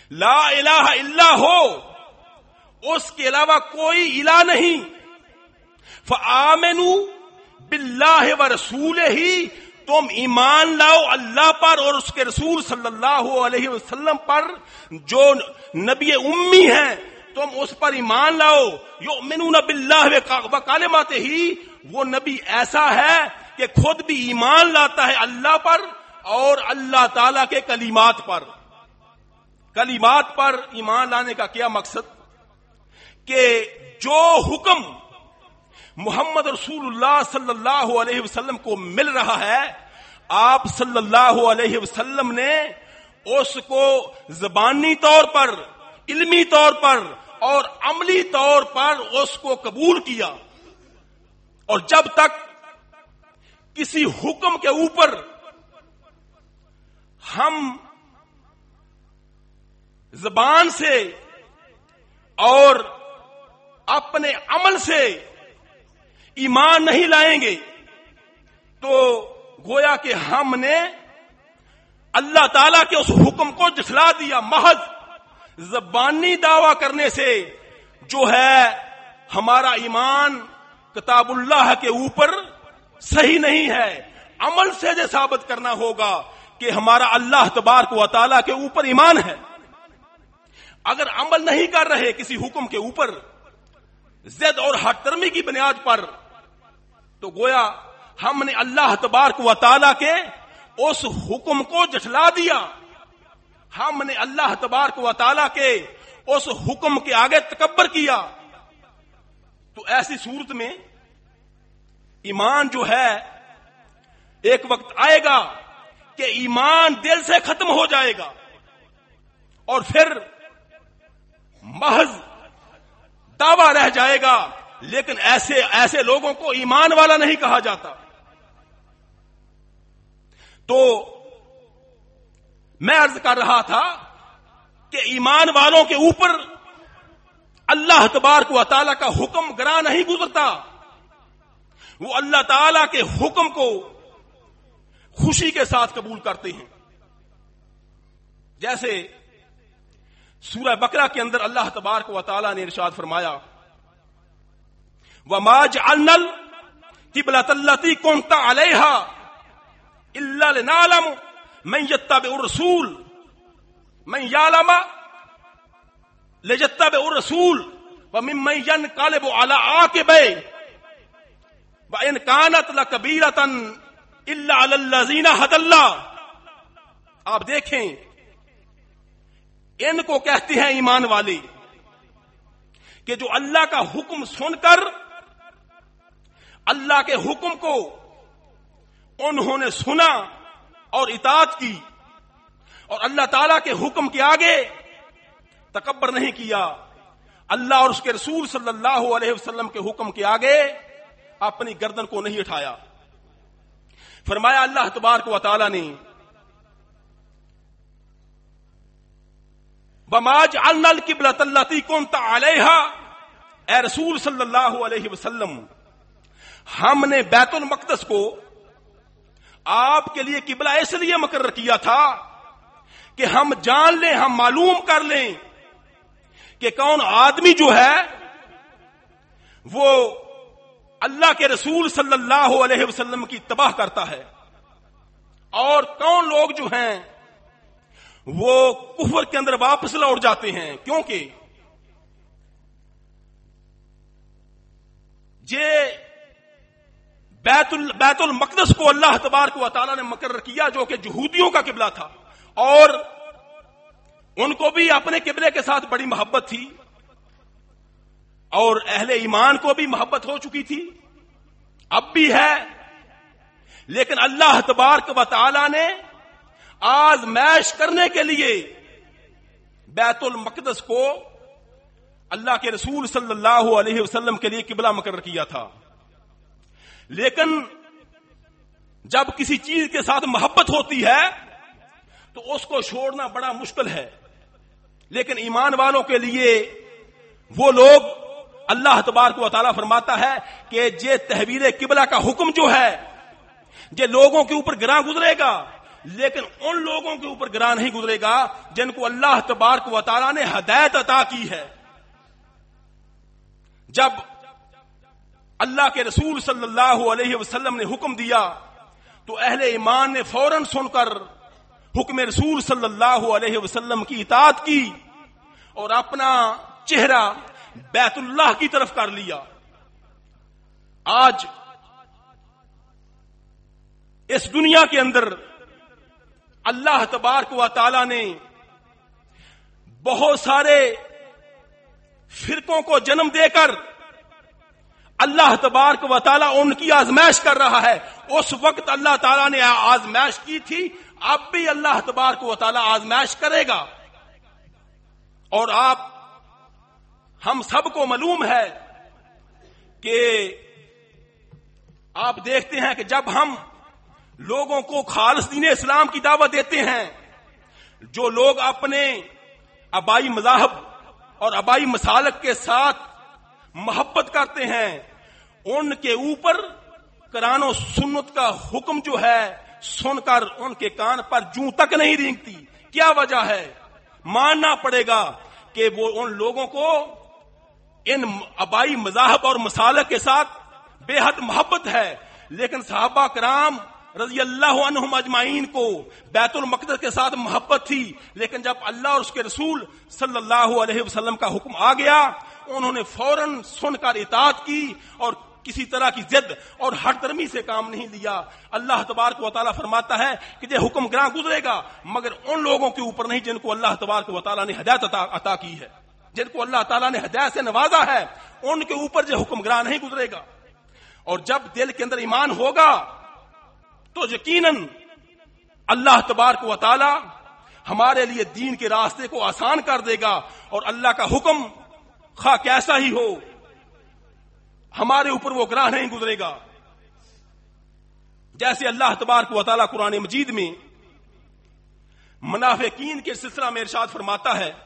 لا الہ الا ہو، اس کے علاوہ کوئی الہ نہیں، فآمنوا باللہ ورسولہ، تم ایمان لاؤ اللہ پر اور اس کے رسول صلی اللہ علیہ وسلم پر جو نبی امی ہیں، تم اس پر ایمان لاؤ. یؤمنون باللہ وکلماتہ، وہ نبی ایسا ہے کہ خود بھی ایمان لاتا ہے اللہ پر اور اللہ تعالی کے کلمات پر. کلمات پر ایمان لانے کا کیا مقصد؟ کہ جو حکم محمد رسول اللہ صلی اللہ علیہ وسلم کو مل رہا ہے، آپ صلی اللہ علیہ وسلم نے اس کو زبانی طور پر، علمی طور پر اور عملی طور پر اس کو قبول کیا. اور جب تک کسی حکم کے اوپر ہم زبان سے اور اپنے عمل سے ایمان نہیں لائیں گے تو گویا کہ ہم نے اللہ تعالی کے اس حکم کو جھٹلا دیا. محض زبانی دعویٰ کرنے سے جو ہے ہمارا ایمان کتاب اللہ کے اوپر صحیح نہیں ہے. عمل سے یہ ثابت کرنا ہوگا کہ ہمارا اللہ تبارک و تعالی کے اوپر ایمان ہے. اگر عمل نہیں کر رہے کسی حکم کے اوپر ضد اور ہٹ درمی کی بنیاد پر، تو گویا ہم نے اللہ تبارک و تعالی کے اس حکم کو جھٹلا دیا. ہم نے اللہ تبارک و تعالی کے اس حکم کے آگے تکبر کیا. تو ایسی صورت میں ایمان جو ہے ایک وقت آئے گا کہ ایمان دل سے ختم ہو جائے گا اور پھر محض دعویٰ رہ جائے گا، لیکن ایسے لوگوں کو ایمان والا نہیں کہا جاتا. تو میں عرض کر رہا تھا کہ ایمان والوں کے اوپر اللہ تبارک و تعالی کا حکم گراں نہیں گزرتا. وہ اللہ تعالی کے حکم کو خوشی کے ساتھ قبول کرتے ہیں. جیسے سورہ بقرہ کے اندر اللہ تبارک و تعالی نے ارشاد فرمایا، وَمَا جَعَلْنَا الْقِبْلَةَ الَّتِي كُنْتَ عَلَيْهَا إِلَّا لِنَعْلَمَ مَنْ يَتَّبِعُ الرَّسُولَ مَنْ يَعْلَمَ لِيَتَّبِعُ الرَّسُولَ وَمِمَّنْ يَنْقَلِبُ عَلَى عَاقِبَيْهِ وَإِنْ كَانَتْ لَكَبِيرَةً إِلَّا عَلَى الَّذِينَ هَدَى اللَّهُ. آپ دیکھیں، ان کو کہتے ہیں ایمان والے کہ جو اللہ کا حکم سن کر اللہ کے حکم کو انہوں نے سنا اور اطاعت کی اور اللہ تعالی کے حکم کے آگے تکبر نہیں کیا، اللہ اور اس کے رسول صلی اللہ علیہ وسلم کے حکم کے آگے اپنی گردن کو نہیں اٹھایا. فرمایا اللہ تبارک و تعالی نے، وَمَا جَعَلْنَا الْقِبْلَةَ الَّتِي كُنْتَ عَلَيْهَا، اے رسول صلی اللہ علیہ وسلم، ہم نے بیت المقدس کو آپ کے لیے قبلہ اس لیے مقرر کیا تھا کہ ہم جان لیں، ہم معلوم کر لیں کہ کون آدمی جو ہے وہ اللہ کے رسول صلی اللہ علیہ وسلم کی تباہ کرتا ہے اور کون لوگ جو ہیں وہ کفر کے اندر واپس لوٹ جاتے ہیں. کیونکہ بیت المقدس کو اللہ تبارک و تعالی نے مقرر کیا جو کہ یہودیوں کا قبلہ تھا اور ان کو بھی اپنے قبلے کے ساتھ بڑی محبت تھی اور اہل ایمان کو بھی محبت ہو چکی تھی، اب بھی ہے. لیکن اللہ تبارک و تعالی نے آزمائش کرنے کے لیے بیت المقدس کو اللہ کے رسول صلی اللہ علیہ وسلم کے لیے قبلہ مقرر کیا تھا. لیکن جب کسی چیز کے ساتھ محبت ہوتی ہے تو اس کو چھوڑنا بڑا مشکل ہے. لیکن ایمان والوں کے لیے وہ لوگ اللہ تبارک و تعالیٰ فرماتا ہے کہ یہ تحویل قبلہ کا حکم جو ہے یہ لوگوں کے اوپر گراں گزرے گا، لیکن ان لوگوں کے اوپر گراں نہیں گزرے گا جن کو اللہ تبارک و تعالیٰ نے ہدایت عطا کی ہے. جب اللہ کے رسول صلی اللہ علیہ وسلم نے حکم دیا تو اہل ایمان نے فوراً سن کر حکم رسول صلی اللہ علیہ وسلم کی اطاعت کی اور اپنا چہرہ بیت اللہ کی طرف کر لیا. آج اس دنیا کے اندر اللہ تبارک و تعالی نے بہت سارے فرقوں کو جنم دے کر اللہ تبارک و تعالی ان کی آزمائش کر رہا ہے. اس وقت اللہ تعالی نے آزمائش کی تھی, اب بھی اللہ تبارک و تعالی آزمائش کرے گا. اور ہم سب کو معلوم ہے کہ آپ دیکھتے ہیں کہ جب ہم لوگوں کو خالص دین اسلام کی دعوت دیتے ہیں, جو لوگ اپنے آبائی مذاہب اور آبائی مسالک کے ساتھ محبت کرتے ہیں, ان کے اوپر قرآن و سنت کا حکم جو ہے سن کر ان کے کان پر جوں تک نہیں رینگتی. کیا وجہ ہے؟ ماننا پڑے گا کہ وہ ان لوگوں کو ان آبائی مذاہب اور مسالک کے ساتھ بے حد محبت ہے. لیکن صحابہ کرام رضی اللہ عنہم اجمعین کو بیت المقدس کے ساتھ محبت تھی, لیکن جب اللہ اور اس کے رسول صلی اللہ علیہ وسلم کا حکم آ گیا انہوں نے فوراً سن کر اطاعت کی اور کسی طرح کی ضد اور ہٹ درمی سے کام نہیں لیا. اللہ تبارک و تعالیٰ فرماتا ہے کہ یہ حکم گراں گزرے گا مگر ان لوگوں کے اوپر نہیں جن کو اللہ تبارک و تعالیٰ نے ہدایت عطا کی ہے, جن کو اللہ تعالیٰ نے ہدایت سے نوازا ہے, ان کے اوپر یہ حکم گراں نہیں گزرے گا. اور جب دل کے اندر ایمان ہوگا تو یقیناً اللہ تبارک و تعالی ہمارے لیے دین کے راستے کو آسان کر دے گا, اور اللہ کا حکم خواہ کیسا ہی ہو ہمارے اوپر وہ گراں نہیں گزرے گا. جیسے اللہ تبارک و تعالی قرآن مجید میں منافقین کے سلسلہ میں ارشاد فرماتا ہے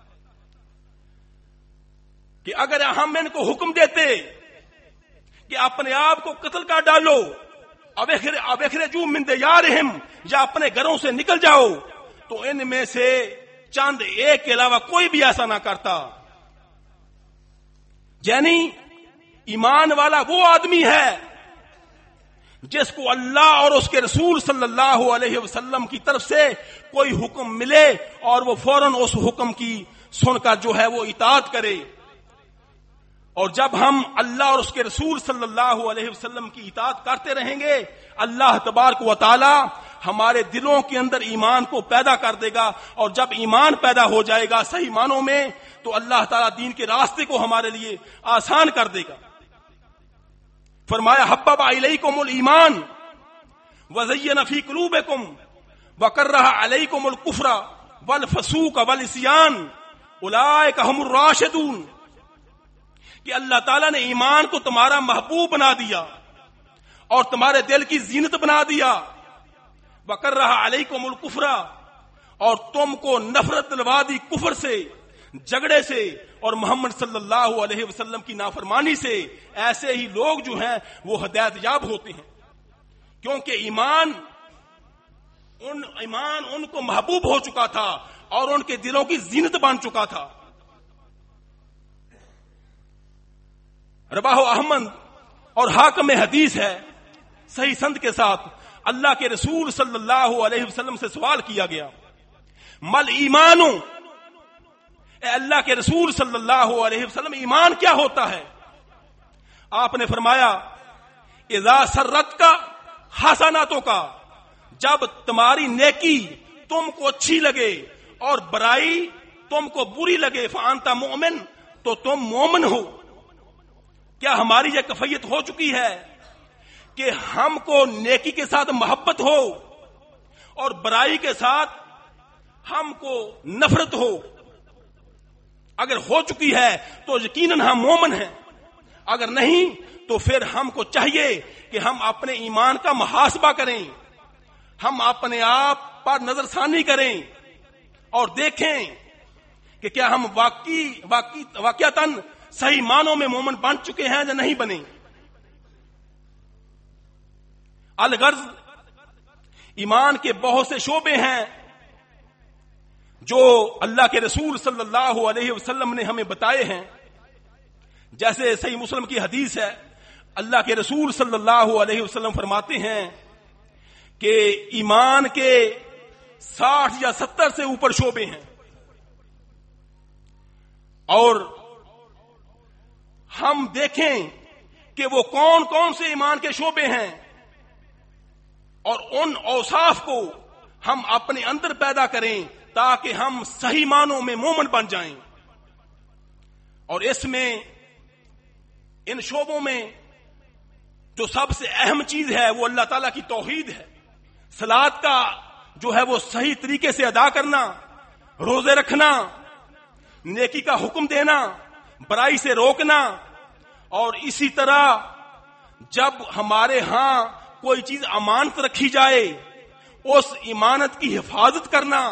کہ اگر ہم ان کو حکم دیتے کہ اپنے آپ کو قتل کر ڈالو, ابخرجوا من دیارہم, یا اپنے گھروں سے نکل جاؤ, تو ان میں سے چند ایک کے علاوہ کوئی بھی ایسا نہ کرتا. یعنی ایمان والا وہ آدمی ہے جس کو اللہ اور اس کے رسول صلی اللہ علیہ وسلم کی طرف سے کوئی حکم ملے اور وہ فوراً اس حکم کی سن کر جو ہے وہ اطاعت کرے. اور جب ہم اللہ اور اس کے رسول صلی اللہ علیہ وسلم کی اطاعت کرتے رہیں گے اللہ تبارک و تعالی ہمارے دلوں کے اندر ایمان کو پیدا کر دے گا, اور جب ایمان پیدا ہو جائے گا صحیح معنوں میں تو اللہ تعالی دین کے راستے کو ہمارے لیے آسان کر دے گا. فرمایا حبب الیکم الایمان وزین فی قلوبکم وکرہ علیکم الکفر والفسوق والعصیان اولئک هم الراشدون, کہ اللہ تعالیٰ نے ایمان کو تمہارا محبوب بنا دیا اور تمہارے دل کی زینت بنا دیا. وَكَرَّهَ عَلَيْكُمُ الْكُفْرَ, اور تم کو نفرت دلوا دی کفر سے, جھگڑے سے اور محمد صلی اللہ علیہ وسلم کی نافرمانی سے. ایسے ہی لوگ جو ہیں وہ ہدایت یاب ہوتے ہیں, کیونکہ ایمان ان کو محبوب ہو چکا تھا اور ان کے دلوں کی زینت بن چکا تھا. رواہ احمد اور حاکم حدیث ہے صحیح سند کے ساتھ, اللہ کے رسول صلی اللہ علیہ وسلم سے سوال کیا گیا مل ایمانو, اے اللہ کے رسول صلی اللہ علیہ وسلم ایمان کیا ہوتا ہے؟ آپ نے فرمایا اذا سرت کا حسناتوں کا, جب تمہاری نیکی تم کو اچھی لگے اور برائی تم کو بری لگے, فانت مومن, تو تم مومن ہو. کیا ہماری یہ کیفیت ہو چکی ہے کہ ہم کو نیکی کے ساتھ محبت ہو اور برائی کے ساتھ ہم کو نفرت ہو؟ اگر ہو چکی ہے تو یقیناً ہم مومن ہیں, اگر نہیں تو پھر ہم کو چاہیے کہ ہم اپنے ایمان کا محاسبہ کریں, ہم اپنے آپ پر نظر ثانی کریں اور دیکھیں کہ کیا ہم واقعتاً صحیح معنوں میں مومن بن چکے ہیں یا نہیں بنے. الغرض ایمان کے بہت سے شعبے ہیں جو اللہ کے رسول صلی اللہ علیہ وسلم نے ہمیں بتائے ہیں. جیسے صحیح مسلم کی حدیث ہے، اللہ کے رسول صلی اللہ علیہ وسلم فرماتے ہیں کہ ایمان کے 60 یا 70 سے اوپر شعبے ہیں، اور ہم دیکھیں کہ وہ کون کون سے ایمان کے شعبے ہیں اور ان اوصاف کو ہم اپنے اندر پیدا کریں تاکہ ہم صحیح معنوں میں مومن بن جائیں. اور اس میں ان شعبوں میں جو سب سے اہم چیز ہے وہ اللہ تعالیٰ کی توحید ہے. صلاۃ کا جو ہے وہ صحیح طریقے سے ادا کرنا، روزے رکھنا، نیکی کا حکم دینا، برائی سے روکنا، اور اسی طرح جب ہمارے ہاں کوئی چیز امانت رکھی جائے اس امانت کی حفاظت کرنا،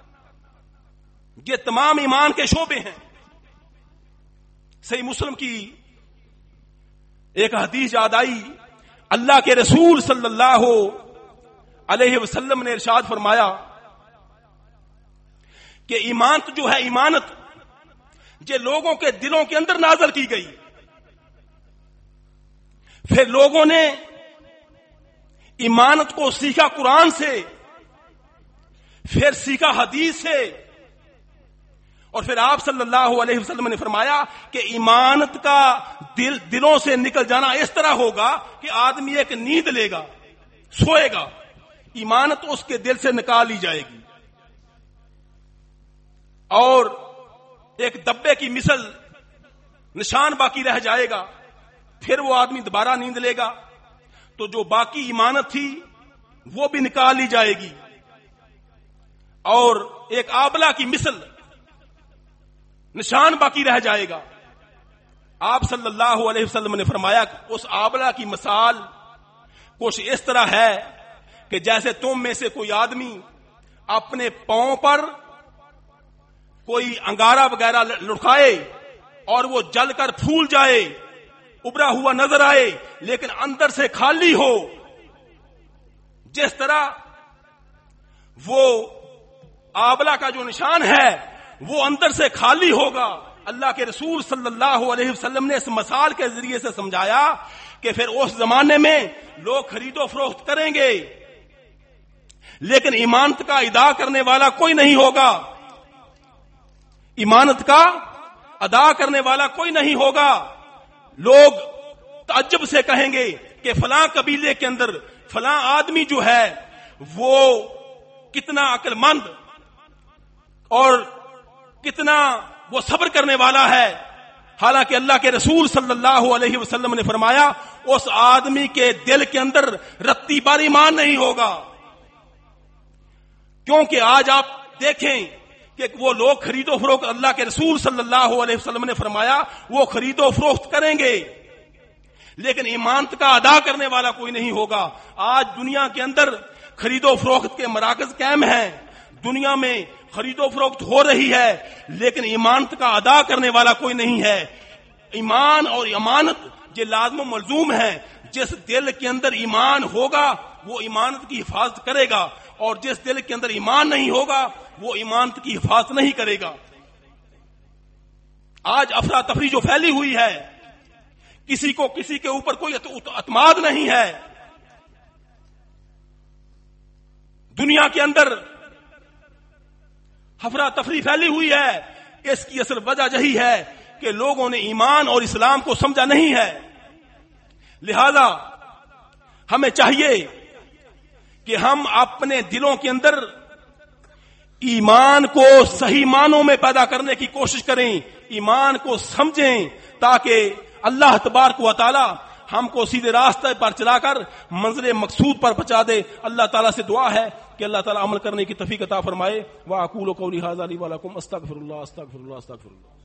یہ تمام ایمان کے شعبے ہیں. صحیح مسلم کی ایک حدیث یاد آئی، اللہ کے رسول صلی اللہ علیہ وسلم نے ارشاد فرمایا کہ ایمانت جو ہے، ایمانت یہ لوگوں کے دلوں کے اندر نازل کی گئی، پھر لوگوں نے ایمانت کو سیکھا قرآن سے، پھر سیکھا حدیث سے، اور پھر آپ صلی اللہ علیہ وسلم نے فرمایا کہ ایمانت کا دلوں سے نکل جانا اس طرح ہوگا کہ آدمی ایک نیند لے گا، سوئے گا، ایمانت اس کے دل سے نکال لی جائے گی، اور ایک دبے کی مثل نشان باقی رہ جائے گا، پھر وہ آدمی دوبارہ نیند لے گا تو جو باقی ایمانت تھی وہ بھی نکال لی جائے گی، اور ایک آبلہ کی مثل نشان باقی رہ جائے گا. آپ صلی اللہ علیہ وسلم نے فرمایا کہ اس آبلہ کی مثال کچھ اس طرح ہے کہ جیسے تم میں سے کوئی آدمی اپنے پاؤں پر کوئی انگارہ وغیرہ لٹکائے اور وہ جل کر پھول جائے، ابھرا ہوا نظر آئے، لیکن اندر سے خالی ہو. جس طرح وہ آبلہ کا جو نشان ہے وہ اندر سے خالی ہوگا، اللہ کے رسول صلی اللہ علیہ وسلم نے اس مثال کے ذریعے سے سمجھایا کہ پھر اس زمانے میں لوگ خرید و فروخت کریں گے لیکن ایمانت کا ادا کرنے والا کوئی نہیں ہوگا، ایمانت کا ادا کرنے والا کوئی نہیں ہوگا. لوگ تعجب سے کہیں گے کہ فلاں قبیلے کے اندر فلاں آدمی جو ہے وہ کتنا عقل مند اور کتنا وہ صبر کرنے والا ہے، حالانکہ اللہ کے رسول صلی اللہ علیہ وسلم نے فرمایا اس آدمی کے دل کے اندر رتی بار ایمان نہیں ہوگا. کیونکہ آج آپ دیکھیں کہ وہ لوگ خرید و فروخت، اللہ کے رسول صلی اللہ علیہ وسلم نے فرمایا وہ خرید و فروخت کریں گے لیکن ایمانت کا ادا کرنے والا کوئی نہیں ہوگا. آج دنیا کے اندر خرید و فروخت کے مراکز قائم ہیں، دنیا میں خرید و فروخت ہو رہی ہے لیکن ایمانت کا ادا کرنے والا کوئی نہیں ہے. ایمان اور امانت یہ لازم و ملزوم ہے. جس دل کے اندر ایمان ہوگا وہ ایمانت کی حفاظت کرے گا، اور جس دل کے اندر ایمان نہیں ہوگا وہ ایمانت کی حفاظت نہیں کرے گا. آج افراتفری جو پھیلی ہوئی ہے، کسی کو کسی کے اوپر کوئی اعتماد نہیں ہے. دنیا کے اندر افراتفری پھیلی ہوئی ہے، اس کی اصل وجہ یہی ہے کہ لوگوں نے ایمان اور اسلام کو سمجھا نہیں ہے. لہذا ہمیں چاہیے کہ ہم اپنے دلوں کے اندر ایمان کو صحیح معنوں میں پیدا کرنے کی کوشش کریں، ایمان کو سمجھیں تاکہ اللہ تبارک و تعالی ہم کو سیدھے راستے پر چلا کر منزل مقصود پر پہنچا دے. اللہ تعالیٰ سے دعا ہے کہ اللہ تعالیٰ عمل کرنے کی توفیق عطا فرمائے. وَأَقُولُ قَوْلِي هَذَا لِي وَلَكُمْ أَسْتَغْفِرُ اللَّهَ